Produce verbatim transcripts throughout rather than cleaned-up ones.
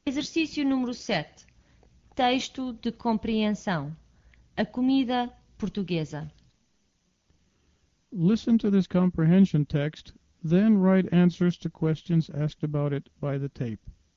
Exercício número sete. Texto de compreensão. A comida portuguesa. Listen to this comprehension text, then write answers to questions asked about it by the tape.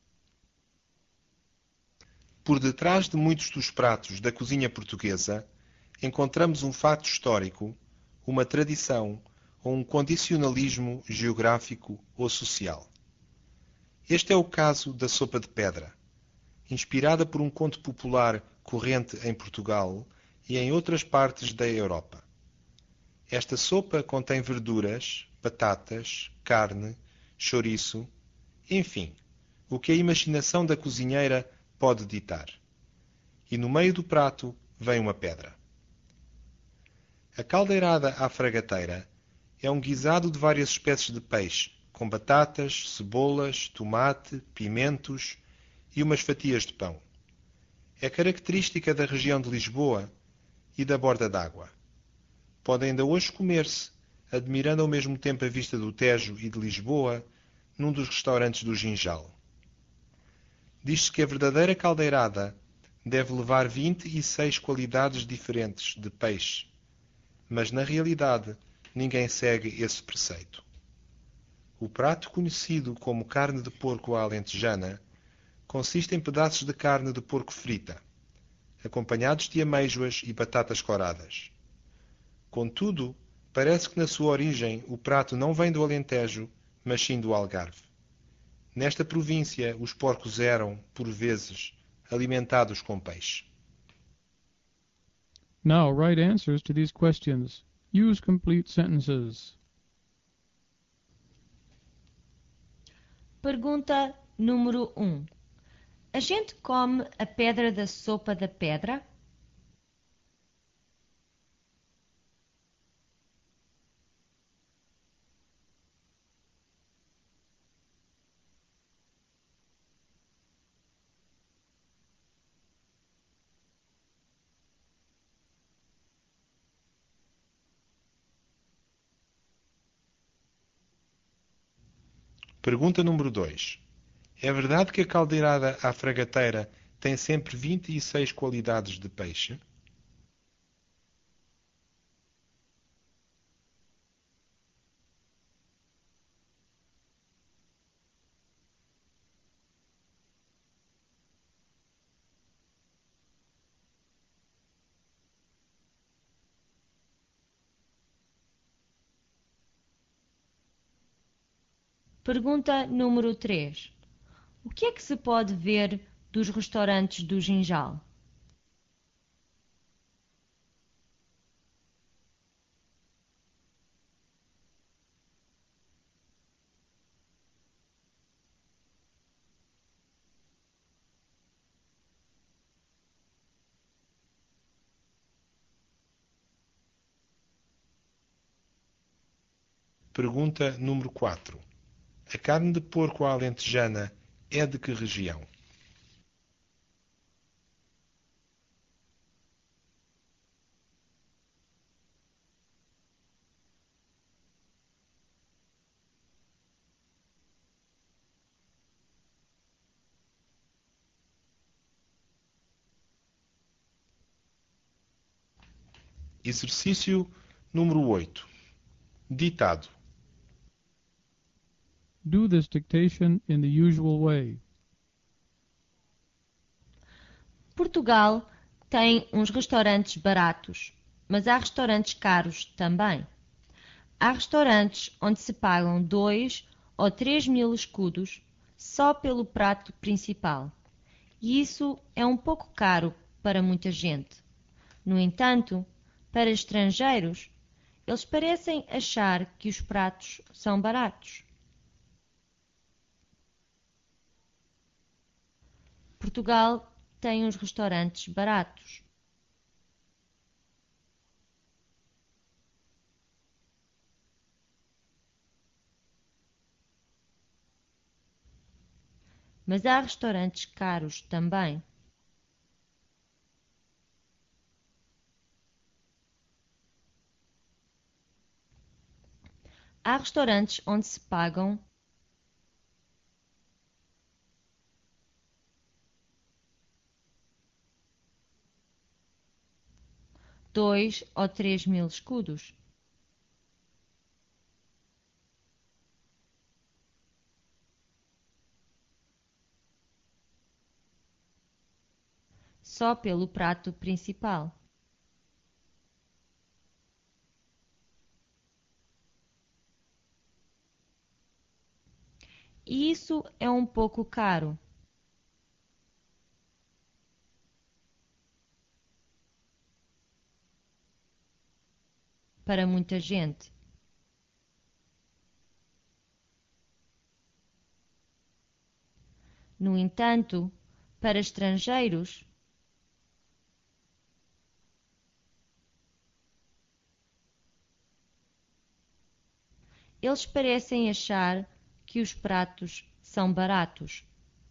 Por detrás de muitos dos pratos da cozinha portuguesa, encontramos um fato histórico, uma tradição ou um condicionalismo geográfico ou social. Este é o caso da sopa de pedra, inspirada por um conto popular corrente em Portugal e em outras partes da Europa. Esta sopa contém verduras, batatas, carne, chouriço, enfim, o que a imaginação da cozinheira pode ditar. E no meio do prato vem uma pedra. A caldeirada à fragateira é um guisado de várias espécies de peixe, com batatas, cebolas, tomate, pimentos e umas fatias de pão. É característica da região de Lisboa e da Borda d'Água. Pode ainda hoje comer-se, admirando ao mesmo tempo a vista do Tejo e de Lisboa, num dos restaurantes do Ginjal. Diz-se que a verdadeira caldeirada deve levar vinte e seis qualidades diferentes de peixe, mas na realidade ninguém segue esse preceito. O prato conhecido como carne de porco à alentejana consiste em pedaços de carne de porco frita, acompanhados de amêijoas e batatas coradas. Contudo, parece que na sua origem o prato não vem do Alentejo, mas sim do Algarve. Nesta província, os porcos eram, por vezes, alimentados com peixe. Now write answers to these questions. Use complete sentences. Pergunta número um. A gente come a pedra da sopa da pedra? Pergunta número dois. É verdade que a caldeirada à fragateira tem sempre vinte e seis qualidades de peixe? Pergunta número três. O que é que se pode ver dos restaurantes do Ginjal? Pergunta número quatro. A carne de porco à alentejana é de que região? Exercício número oito. Ditado. Do this dictation in the usual way. Portugal tem uns restaurantes baratos, mas há restaurantes caros também. Há restaurantes onde se pagam dois ou três mil escudos só pelo prato principal. E isso é um pouco caro para muita gente. No entanto, para estrangeiros, eles parecem achar que os pratos são baratos. Portugal tem uns restaurantes baratos. Mas há restaurantes caros também. Há restaurantes onde se pagam dois ou três mil escudos. Só pelo prato principal. E isso é um pouco caro. Para muita gente. No entanto, para estrangeiros, eles parecem achar que os pratos são baratos.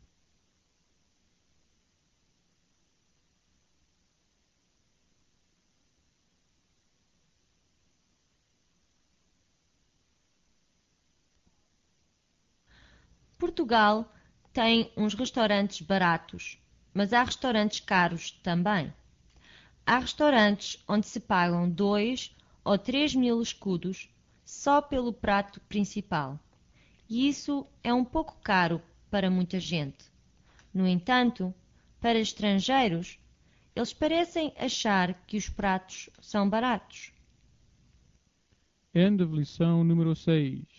Portugal tem uns restaurantes baratos, mas há restaurantes caros também. Há restaurantes onde se pagam dois ou três mil escudos só pelo prato principal. E isso é um pouco caro para muita gente. No entanto, para estrangeiros, eles parecem achar que os pratos são baratos. End of lição número seis.